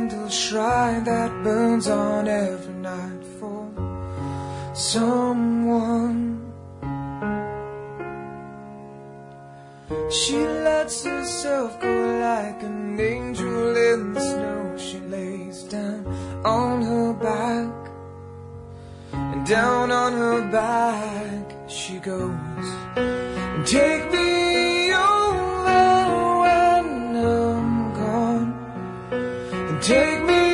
candle shrine that burns on every night for someone. She lets herself go like an angel in the snow. She lays down on her back, and down on her back she goes. And take me over when I'm gone, and take me